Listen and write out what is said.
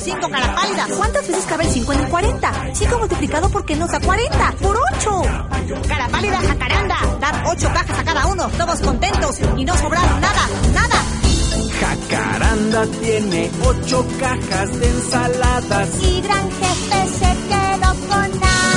5 cara pálida. ¿Cuántas veces cabe el 5 en el 40? 5 multiplicado por qué nos da 40. ¡Por 8! Cara pálida, jacaranda. Dar 8 cajas a cada uno, todos contentos y no sobraron nada. Jacaranda tiene 8 cajas de ensaladas. Y Gran Jefe se quedó con nada.